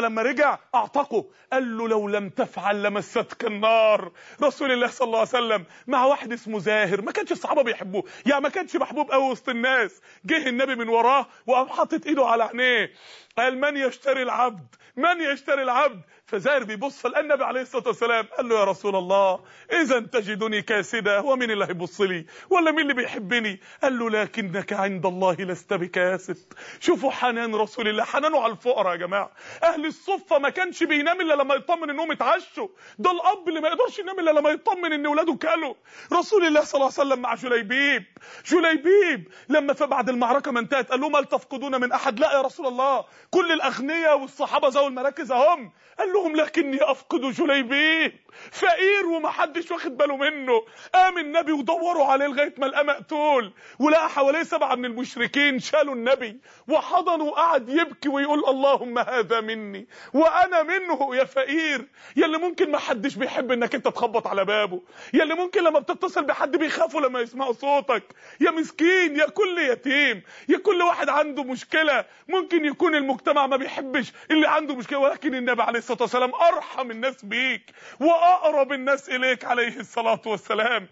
لما رجع اعتقه، قال له لو لم تفعل لمستك النار. رسول الله صلى الله عليه وسلم مع واحد اسمه زاهر، ما كانش الصحابه بيحبوه، يعني ما كانش محبوب قوي وسط الناس. جه النبي من وراه وقام حاطط ايده على عينيه، قال من يشتري العبد، من يشتري العبد. فزاهر بيبص لقى النبي عليه الصلاه والسلام، قال له يا رسول الله اذا تجدني كاسدا، هو مين اللي هيبص لي ولا مين اللي بيحبني؟ قال له لكنك عند الله لست بكاسد. شوفوا حنان رسول الله، حنانه على الفقراء يا جماعه. اهل الصفه ما كانش بينام الا لما يطمن انهم اتعشوا، ده الاب اللي ما يقدرش ينام الا لما يطمن ان اولاده كلوا. رسول الله صلى الله عليه وسلم مع جليبيب، جليبيب لما بعد المعركه ما انتهت قال لهم هل تفقدون من احد؟ لا يا رسول الله، كل الاغنياء والصحابه ذوي المراكز هم. قال لهم لكني افقد جليبيب، فقير ومحدش واخد باله منه. قام النبي ودوروا عليه لغايه ما لقى مقتول، ولقى حواليه سبعه من المشركين شالوا النبي وحضنوا وقعد يبكي ويقول اللهم هذا مني وانا منه. يا فقير، يا اللي ممكن ما حدش بيحب انك انت تخبط على بابه، يا اللي ممكن لما بتتصل بحد بيخافوا لما يسمعوا صوتك، يا مسكين، يا كل يتيم، يا كل واحد عنده مشكله. ممكن يكون المجتمع ما بيحبش اللي عنده مشكله، ولكن النبي عليه الصلاه والسلام ارحم الناس بيك واقرب الناس اليك عليه الصلاه والسلام.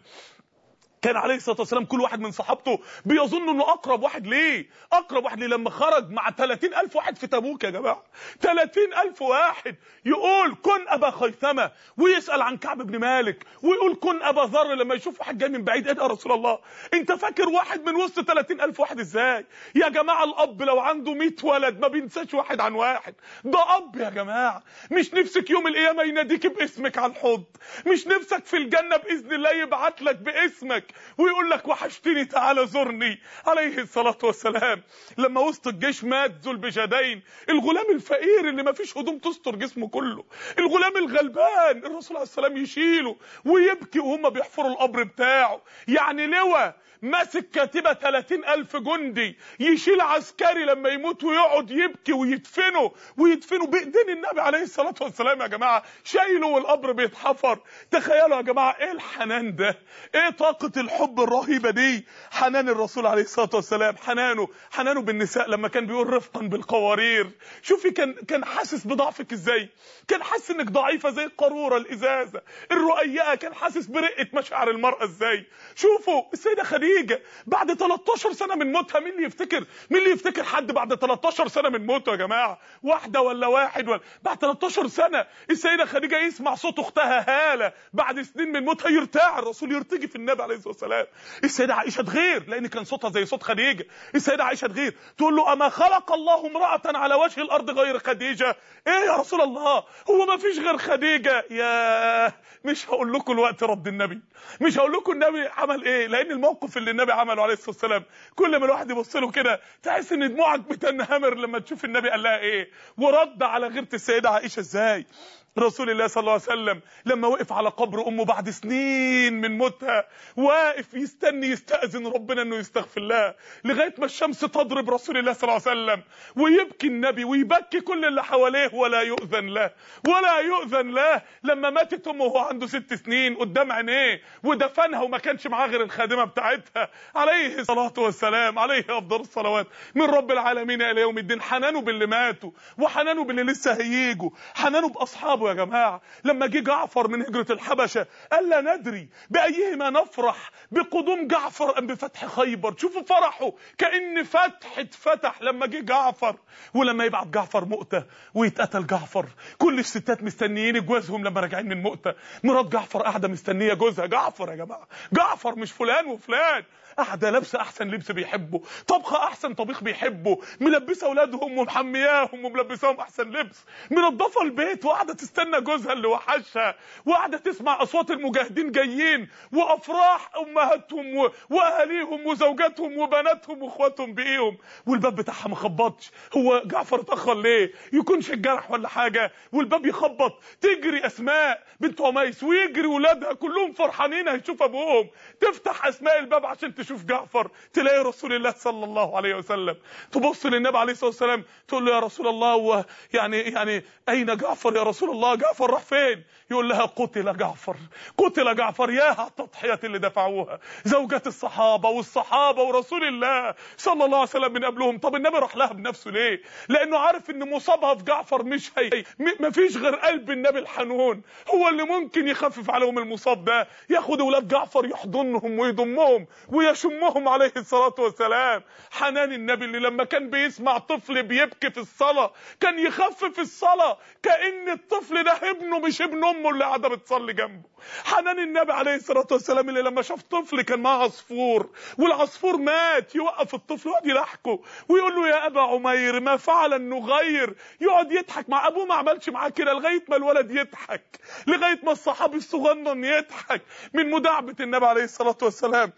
كان عليه الصلاه والسلام كل واحد من صحابته بيظن انه اقرب واحد ليه، اقرب واحد ليه. لما خرج مع ثلاثين ألف واحد في تبوك يا جماعه، ثلاثين ألف واحد، يقول كن ابا خيثمه، ويسال عن كعب بن مالك، ويقول كن ابا ذر لما يشوف واحد جاي من بعيد. ايه ده يا رسول الله، انت فاكر واحد من وسط ثلاثين ألف واحد ازاي؟ يا جماعه الاب لو عنده مية ولد ما بينساش واحد عن واحد، ده اب يا جماعه. مش نفسك يوم القيامه يناديك باسمك على الحوض؟ مش نفسك في الجنه باذن الله يبعت لك باسمك ويقول لك وحشتني تعالى زرني؟ عليه الصلاة والسلام لما وسط الجيش مات ذو البجدين، الغلام الفقير اللي ما فيش هدوم تستر جسمه كله، الغلام الغلبان، الرسول عليه السلام يشيله ويبكي وهم بيحفروا القبر بتاعه. يعني لواء ماسك كاتبة ثلاثين ألف جندي يشيل عسكري لما يموت ويقعد يبكي ويدفنه ويدفنه بإيدين النبي عليه الصلاة والسلام يا جماعة، شايله والقبر بيتحفر. تخيلوا يا جماعة ايه الحنان ده، ايه طاقة الحب الرهيبة دي. حنان الرسول عليه الصلاة والسلام، حنانه حنانه بالنساء لما كان بيقول رفقا بالقوارير. شوفي كان كان حاسس بضعفك ازاي، كان حاسس انك ضعيفة زي القارورة الازازة الرقيقة، كان حاسس برقة مشاعر المرأة ازاي. شوفوا السيدة خديجة بعد تلتاشر سنة من موتها، مين اللي يفتكر مين اللي يفتكر حد بعد تلتاشر سنة من موته يا جماعة؟ واحدة ولا واحد ولا بعد تلتاشر سنة السيدة خديجة يسمع صوت اختها هالة بعد سنين من موتها يرتاع، الرسول يرتجي في النبي عليه الصلاة والسلام. السيدة عائشة تغير لان كان صوتها زي صوت خديجة، السيدة عائشة تغير تقول له اما خلق الله امرأة على وجه الارض غير خديجة؟ ايه يا رسول الله، هو ما فيش غير خديجة؟ يا مش هقول لكم الوقت رد النبي، مش هقول لكم النبي عمل ايه، لان الموقف اللي النبي عمله عليه الصلاه والسلام كل ما الواحد يبص له كده تحس ان دموعك بتنهمر لما تشوف النبي قال لها ايه ورد على غيرة السيده عائشه ازاي. رسول الله صلى الله عليه وسلم لما وقف على قبر امه بعد سنين من موتها، واقف يستني يستأذن ربنا انه يستغفر لها لغايه ما الشمس تضرب رسول الله صلى الله عليه وسلم، ويبكي النبي ويبكي كل اللي حواليه ولا يؤذن له ولا يؤذن له. لما ماتت امه وهو عنده ست سنين قدام عينيه ودفنها وما كانش معاه غير الخادمه بتاعتها عليه الصلاه والسلام، عليه افضل الصلوات من رب العالمين الى يوم الدين. حنانه باللي ماتوا وحنانه باللي لسه هييجوا، حنانه باصحابه يا جماعه. لما جه جعفر من هجره الحبشه قال لا ندري بايهما نفرح، بقدوم جعفر ام بفتح خيبر. شوفوا فرحه كأن فتح اتفتح لما جه جعفر. ولما يبعت جعفر مؤتة ويتقتل جعفر، كل الستات مستنيين جوازهم لما راجعين من مؤتة، مرات جعفر قاعده مستنيه جوزها. جعفر يا جماعه، جعفر مش فلان وفلان، قاعده لابسه احسن لبس بيحبه، طبخه احسن طبيخ بيحبه، ملبسه اولادهم ومحمياهم وملبساهم احسن لبس، منظفه البيت وقاعده تستنى جوزها اللي وحشها، وقاعده تسمع اصوات المجاهدين جايين وافراح امهاتهم واهاليهم وزوجاتهم وبناتهم واخواتهم بايهم، والباب بتاعها ما خبطش. هو جعفر اتاخر ليه؟ يكونش الجرح ولا حاجه والباب يخبط، تجري اسماء بنت عميس ويجري ولادها كلهم فرحانين هيشوف ابوهم، تفتح اسماء الباب عشان تشوف جعفر، تلاقي رسول الله صلى الله عليه وسلم. تبص للنبي عليه الصلاه والسلام تقول له يا رسول الله، يعني يعني اين جعفر يا رسول الله؟ الله جعفر راح فين؟ يقول لها قتل جعفر، قتل جعفر. يا على التضحيات اللي دفعوها زوجات الصحابه والصحابه ورسول الله صلى الله عليه وسلم من قبلهم. طب النبي راح لها بنفسه ليه؟ لانه عارف ان مصابها في جعفر مش هي، مفيش غير قلب النبي الحنون هو اللي ممكن يخفف عليهم المصاب ده، ياخد اولاد جعفر يحضنهم ويضمهم ويشمهم عليه الصلاه والسلام. حنان النبي اللي لما كان بيسمع طفل بيبكي في الصلاه كان يخفف الصلاه كأن الطفل ده ابنه مش ابن امه اللي قاعده بتصلي جنبه. حنان النبي عليه الصلاه والسلام اللي لما شاف طفل كان معاه عصفور والعصفور مات يوقف الطفل ويقعد يضحكه ويقول له يا ابا عمير ما فعل النغير، يقعد يضحك مع ابوه. ما عملش معاه كده لغايه ما الولد يضحك، لغايه ما الصحابي الصغنن يضحك من مداعبه النبي عليه الصلاه والسلام.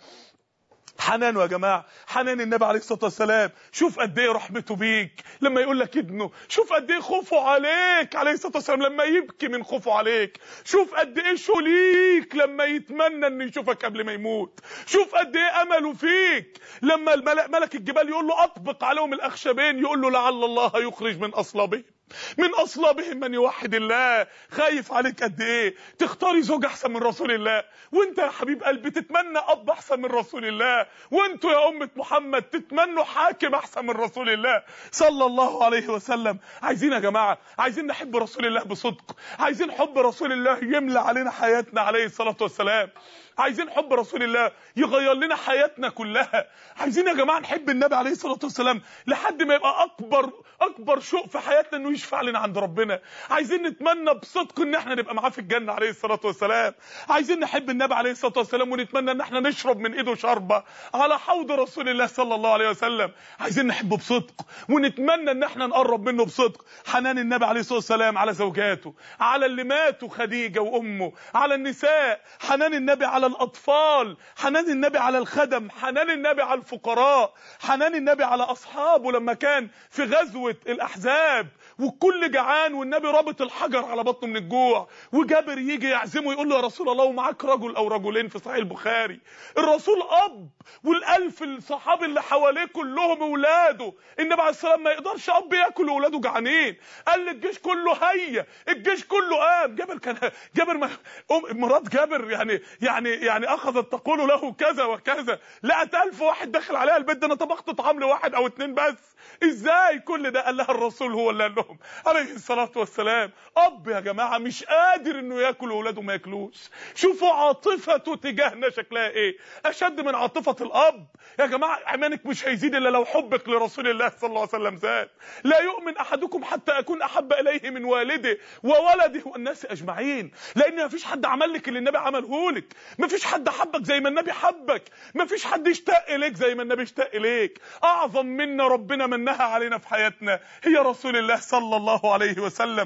حنانه يا جماعه، حنان النبي عليه الصلاه والسلام. شوف قد ايه رحمته بيك لما يقول لك ابنه، شوف قد ايه خوفه عليك عليه الصلاه والسلام لما يبكي من خوفه عليك، شوف قد ايه شو ليك لما يتمنى انه يشوفك قبل ما يموت، شوف قد ايه امله فيك لما الملك ملك الجبال يقول له اطبق عليهم الاخشبين يقول له لعل الله يخرج من اصلابهم من اصلابهم من يوحد الله. خايف عليك قد ايه. تختاري زوج احسن من رسول الله، وانت يا حبيب قلبي تتمنى اب احسن من رسول الله، وانتوا يا امه محمد تتمنوا حاكم احسن من رسول الله صلى الله عليه وسلم. عايزين يا جماعه، عايزين نحب رسول الله بصدق، عايزين حب رسول الله يملى علينا حياتنا عليه الصلاه والسلام، عايزين حب رسول الله يغير لنا حياتنا كلها. عايزين يا جماعه نحب النبي عليه الصلاه والسلام لحد ما يبقى اكبر اكبر شوق في حياتنا انه يشفع لنا عند ربنا. عايزين نتمنى بصدق ان احنا نبقى معاه في الجنه عليه الصلاه والسلام. عايزين نحب النبي عليه الصلاه والسلام ونتمنى ان احنا نشرب من ايده شربه على حوض رسول الله صلى الله عليه وسلم. عايزين نحبه بصدق ونتمنى ان احنا نقرب منه بصدق. حنان النبي عليه الصلاه والسلام على زوجاته، على اللي ماتوا خديجه وامه، على النساء، حنان النبي على الاطفال، حنان النبي على الخدم، حنان النبي على الفقراء، حنان النبي على اصحابه لما كان في غزوه الاحزاب والكل جعان والنبي رابط الحجر على بطنه من الجوع، وجابر يجي يعزمه يقول له يا رسول الله ومعاك رجل او رجلين في صحيح البخاري. الرسول اب والالف الصحابي اللي حواليه كلهم اولاده، النبي عليه الصلاه والسلام ما يقدرش اب ياكل واولاده جعانين. قال الجيش كله هيا، الجيش كله قام. جابر كان جابر ما... مرات جابر يعني يعني يعني اخذت تقول له كذا وكذا، لقت ألف واحد داخل عليها البيت ده، انا طبخت طعام لواحد او اتنين بس، ازاي كل ده؟ قال لها الرسول هو اللي قال لهم عليه الصلاه والسلام. اب يا جماعه مش قادر انه ياكل واولاده ما ياكلوش. شوفوا عاطفته تجاهنا شكلها ايه، اشد من عاطفه الاب. يا جماعه ايمانك مش هيزيد الا لو حبك لرسول الله صلى الله عليه وسلم زاد. لا يؤمن احدكم حتى اكون احب اليه من والده وولده والناس اجمعين، لان ما فيش حد عمل لك اللي النبي عمله لك، ما فيش حد حبك زي ما النبي حبك، ما فيش حد اشتاق اليك زي ما النبي اشتاق اليك. اعظم منا ربنا منها علينا في حياتنا هي رسول الله صلى الله عليه وسلم.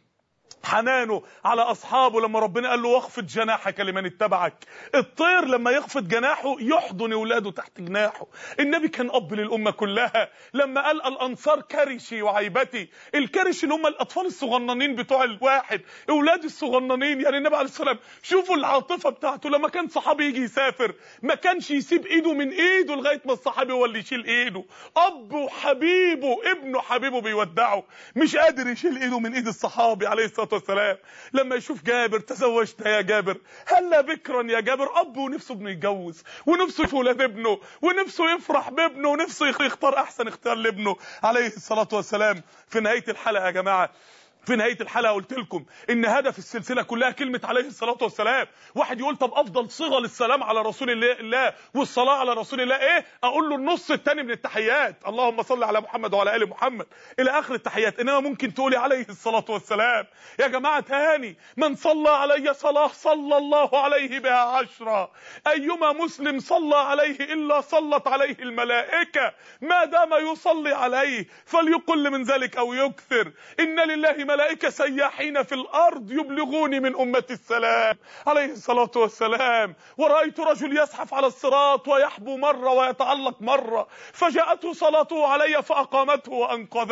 حنانه على اصحابه لما ربنا قال له واخفض جناحك لمن اتبعك. الطير لما يخفض جناحه يحضن اولاده تحت جناحه. النبي كان اب للامه كلها لما قال الانصار كرشي وعيبتي. الكرش اللي هم الاطفال الصغننين بتوع الواحد، اولاد الصغننين. يعني النبي عليه الصلاه والسلام شوفوا العاطفه بتاعته لما كان صحابي يجي يسافر ما كانش يسيب ايده من ايده لغايه ما الصحابي هو اللي يشيل ايده. اب وحبيبه ابنه حبيبه بيودعه مش قادر يشيل ايده من ايد الصحابي عليه الصلاه والسلام. لما يشوف جابر تزوجت يا جابر هلا بكرا يا جابر، اب ونفسه ابنه يتجوز ونفسه يشوف ولاد ابنه ونفسه يفرح بابنه ونفسه يختار احسن اختيار لابنه عليه الصلاه والسلام. في نهايه الحلقه يا جماعه، في نهايه الحلقه قلت لكم ان هدف السلسله كلها كلمه عليه الصلاه والسلام. واحد يقول طب افضل صيغه للسلام على رسول الله والصلاه على رسول الله ايه؟ اقول له النص الثاني من التحيات، اللهم صل على محمد وعلى ال محمد الى اخر التحيات. انما ممكن تقولي عليه الصلاه والسلام. يا جماعه تاني، من صلى علي صلاه صلى الله عليه بها عشرة، ايما مسلم صلى عليه الا صلت عليه الملائكه ما دام يصلي عليه، فليقل من ذلك او يكثر. ان لله ملائكة سياحين في الأرض يبلغوني من أمة السلام عليه الصلاة والسلام. ورأيت رجل يزحف على الصراط ويحبو مرة ويتعلق مرة، فجاءته صلاته علي فأقامته وأنقذته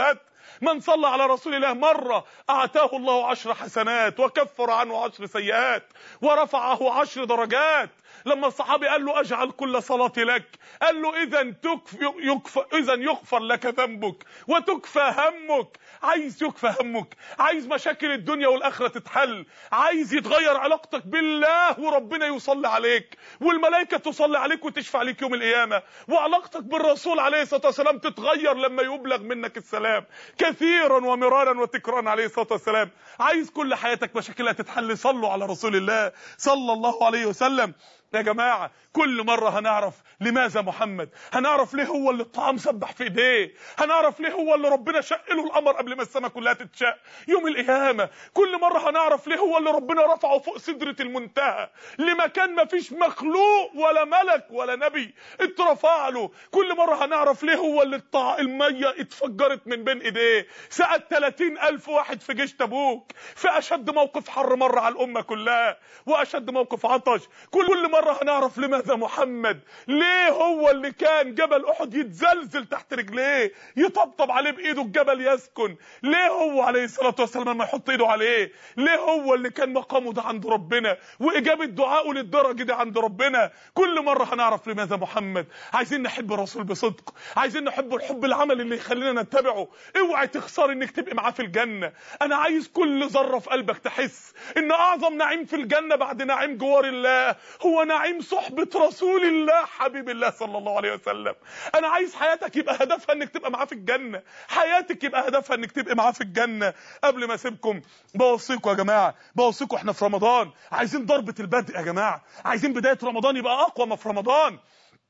من صلى على رسول الله مرة اعطاه الله عشر حسنات وكفر عنه عشر سيئات ورفعه عشر درجات. لما الصحابي قال له اجعل كل صلاتي لك، قال له اذا يكفى اذا يغفر لك ذنبك وتكفى همك. عايز يكفى همك، عايز مشاكل الدنيا والاخره تتحل، عايز يتغير علاقتك بالله وربنا يصلي عليك والملائكه تصلي عليك وتشفع عليك يوم القيامه، وعلاقتك بالرسول عليه الصلاه والسلام تتغير لما يبلغ منك السلام كثيرا ومرارا وتكرارا عليه الصلاه والسلام. عايز كل حياتك مشاكلها تتحل، صلوا على رسول الله صلى الله عليه وسلم. يا جماعة كل مرة هنعرف لماذا محمد، هنعرف ليه هو اللي الطعام سبح في ايديه، هنعرف ليه هو اللي ربنا شق له القمر قبل ما السماء كلها تتشق يوم القيامة. كل مرة هنعرف ليه هو اللي ربنا رفعه فوق سدرة المنتهى لمكان ما فيش مخلوق ولا ملك ولا نبي اترفع له. كل مرة هنعرف ليه هو اللي الطع... المية اتفجرت من بين ايديه سقى ثلاثين ألف واحد في جيش تبوك في أشد موقف حر مر على الأمة كلها وأشد موقف عطش. كل مرة هنعرف لماذا محمد، ليه هو اللي كان جبل أحد يتزلزل تحت رجليه يطبطب عليه بإيده الجبل يسكن، ليه هو عليه الصلاة والسلام لما يحط إيده عليه، ليه هو اللي كان مقامه ده عند ربنا وإجابة دعائه للدرجة دي عند ربنا. كل مرة هنعرف لماذا محمد. عايزين نحب الرسول بصدق، عايزين نحب الحب العمل اللي يخلينا نتبعه. اوعي تخسر انك تبقى معاه في الجنة. انا عايز كل ذرة في قلبك تحس ان اعظم نعيم في الجنة بعد نعيم جوار الله هو نعيم صحبة رسول الله حبيب الله صلى الله عليه وسلم. انا عايز حياتك يبقى هدفها انك تبقى معاه في الجنة، حياتك يبقى هدفها انك تبقى معاه في الجنة. قبل ما اسيبكم بوصيكم يا جماعة، بوصيكم احنا في رمضان عايزين ضربة البدء يا جماعة، عايزين بداية رمضان يبقى اقوى ما في رمضان،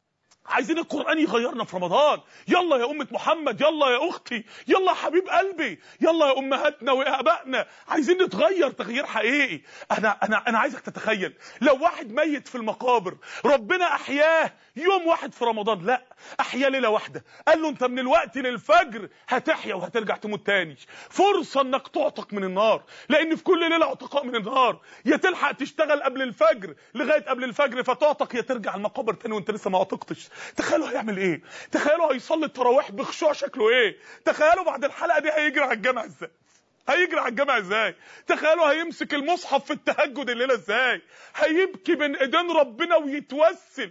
عايزين القرآن يغيرنا في رمضان. يلا يا أمة محمد، يلا يا أختي، يلا يا حبيب قلبي، يلا يا أمهاتنا وآبائنا، عايزين نتغير تغيير حقيقي. أنا أنا أنا عايزك تتخيل لو واحد ميت في المقابر ربنا أحياه يوم واحد في رمضان، لا أحياه ليلة واحدة، قال له أنت من الوقت للفجر هتحيا وهترجع تموت تاني. فرصة إنك تعتق من النار، لأن في كل ليلة اعتقاء من النار. يا تلحق تشتغل قبل الفجر لغاية قبل الفجر فتعتق، يا ترجع المقابر تاني وأنت لسه ما اعتقتش. تخيلوا هيعمل ايه؟ تخيلوا هيصلي التراويح بخشوع شكله ايه؟ تخيلوا بعد الحلقه دي هيجري على الجامع ازاي؟ هيجري على الجامع ازاي؟ تخيلوا هيمسك المصحف في التهجد الليله ازاي؟ هيبكي بين ايدين ربنا ويتوسل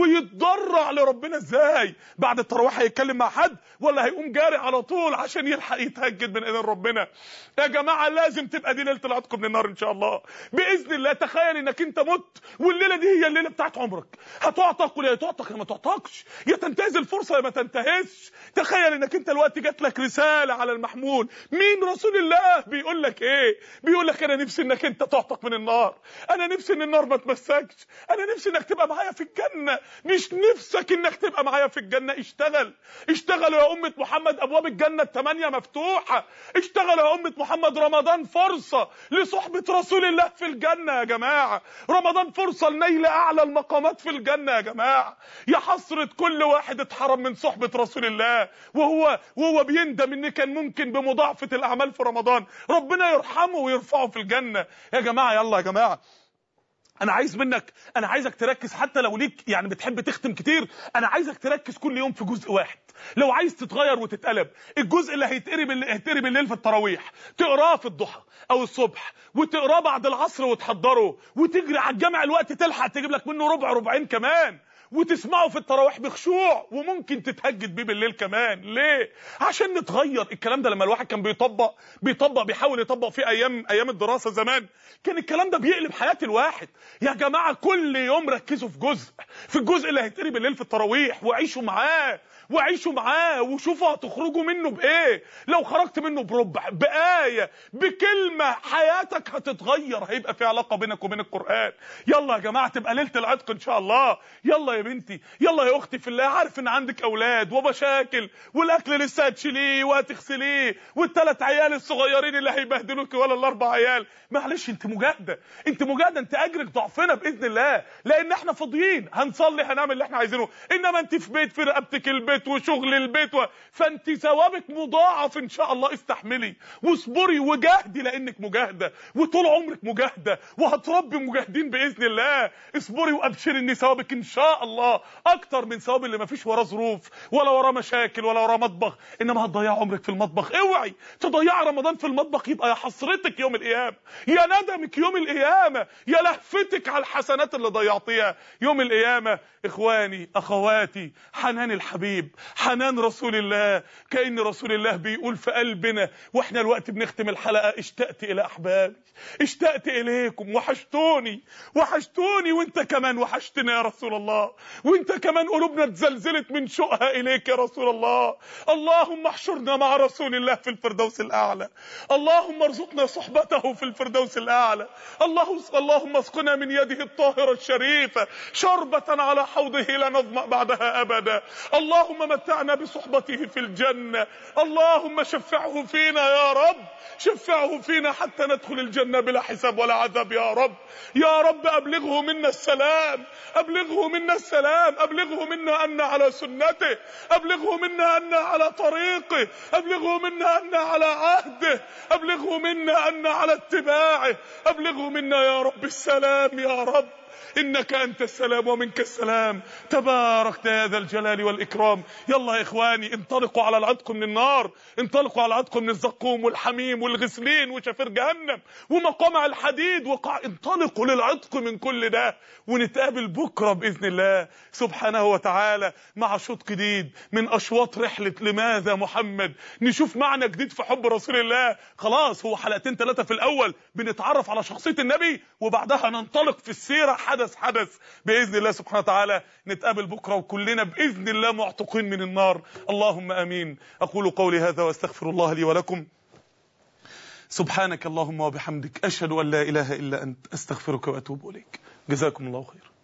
ويتضرع لربنا ازاي؟ بعد التراويح هيتكلم مع حد ولا هيقوم جاري على طول عشان يلحق يتهجد بين ايدين ربنا؟ يا جماعه لازم تبقى دي ليله العتق من النار ان شاء الله باذن الله. تخيل انك انت مت والليله دي هي الليله بتاعت عمرك، هتعتق ولا تعتق يا ما تعتقش، يا تنتهز الفرصه يا ما تنتهزش. تخيل انك انت الوقت جات لك رساله على المحمول، مين؟ رسول الله بيقول لك ايه؟ بيقول لك انا نفسي انك انت تعتق من النار، انا نفسي ان النار ما تمسكش، انا نفسي انك تبقى معايا في الجنه. مش نفسك انك تبقى معايا في الجنه؟ اشتغل، اشتغلوا يا امه محمد، ابواب الجنه الثمانيه مفتوحه. اشتغلوا يا امه محمد، رمضان فرصه لصحبه رسول الله في الجنه يا جماعه، رمضان فرصه لنيل اعلى المقامات في الجنه يا جماعه. يا حسره كل واحد اتحرم من صحبه رسول الله وهو وهو بيندم ان كان ممكن بمضاعفه الاعمال في رمضان ربنا يرحمه ويرفعه في الجنة. يا جماعة يلا يا جماعة، انا عايز منك، انا عايزك تركز، حتى لو ليك يعني بتحب تختم كتير، انا عايزك تركز كل يوم في جزء واحد. لو عايز تتغير وتتقلب، الجزء اللي هيتقري بالليل هيتقري بالليل في التراويح، تقراه في الضحى او الصبح، وتقراه بعد العصر وتحضره، وتجري على الجامع الوقت تلحق تجيب لك منه ربع ربعين كمان، وتسمعه في التراويح بخشوع، وممكن تتهجد بيه بالليل كمان. ليه؟ عشان نتغير. الكلام ده لما الواحد كان بيطبق بيطبق بيحاول يطبق في ايام ايام الدراسه زمان، كان الكلام ده بيقلب حياه الواحد. يا جماعه كل يوم ركزوا في جزء، في الجزء اللي هيتقري بالليل في التراويح، وعيشوا معاه وعيشوا معاه وشوفوا هتخرجوا منه بايه. لو خرجت منه بربع، بايه، بكلمه، حياتك هتتغير، هيبقى في علاقه بينك وبين القران. يلا يا جماعه تبقى ليله العتق ان شاء الله. يلا يا بنتي، يلا يا اختي في الله، عارف ان عندك اولاد ومشاكل والاكل لسه هتشيليه وهتغسليه والثلاث عيال الصغيرين اللي هيبهدلوك ولا الاربع عيال، معلش انت مجاهده، انت مجاهده، انت اجرك ضعفنا باذن الله، لان احنا فاضيين هنصلي هنعمل اللي احنا عايزينه، انما انت في بيت في رقبتك البيت البيت وشغل البيت و... فانت ثوابك مضاعف ان شاء الله. استحملي واصبري وجاهدي لانك مجاهده وطول عمرك مجاهده وهتربي مجاهدين باذن الله. اصبري وابشري ان ثوابك ان شاء الله اكتر من ثواب اللي ما فيش وراه ظروف ولا وراه مشاكل ولا وراه مطبخ، انما هتضيع عمرك في المطبخ. اوعي تضيع رمضان في المطبخ، يبقى يا حسرتك يوم القيامه، يا ندمك يوم القيامه، يا لهفتك على الحسنات اللي ضيعتيها يوم القيامه. اخواني اخواتي، حنان الحبيب، حنان رسول الله، كأن رسول الله بيقول في قلبنا واحنا الوقت بنختم الحلقه: اشتقت الى احبابي، اشتقت اليكم، وحشتوني وحشتوني وانت كمان وحشتنا يا رسول الله، وانت كمان قلوبنا اتزلزلت من شوقها اليك يا رسول الله. اللهم احشرنا مع رسول الله في الفردوس الاعلى، اللهم ارزقنا صحبته في الفردوس الاعلى. اللهم اللهم اسقنا من يده الطاهره الشريفه شربه على حوضه لا نظمأ بعدها ابدا. اللهم متعنا بصحبته في الجنه، اللهم شفعه فينا يا رب، شفعه فينا حتى ندخل الجنه بلا حساب ولا عذاب يا رب. يا رب ابلغه منا السلام، ابلغه منا السلام، ابلغه منا ان على سنته، ابلغه منا ان على طريقه، ابلغه منا ان على عهده، ابلغه منا ان على اتباعه، ابلغه منا يا رب السلام يا رب. إنك أنت السلام ومنك السلام، تبارك يا ذا الجلال والإكرام. يلا يا إخواني انطلقوا على العتق من النار، انطلقوا على العتق من الزقوم والحميم والغسلين وشفير جهنم ومقامع الحديد وقع. انطلقوا للعتق من كل ده، ونتقابل بكرة بإذن الله سبحانه وتعالى مع شوط جديد من أشواط رحلة لماذا محمد. نشوف معنى جديد في حب رسول الله. خلاص هو حلقتين ثلاثة في الأول بنتعرف على شخصية النبي، وبعدها ننطلق في السيرة حدث حدث بإذن الله سبحانه وتعالى. نتقابل بكرة وكلنا بإذن الله معتقين من النار، اللهم آمين. أقول قولي هذا واستغفر الله لي ولكم. سبحانك اللهم وبحمدك، أشهد أن لا إله إلا أنت، أستغفرك وأتوب إليك. جزاكم الله خير.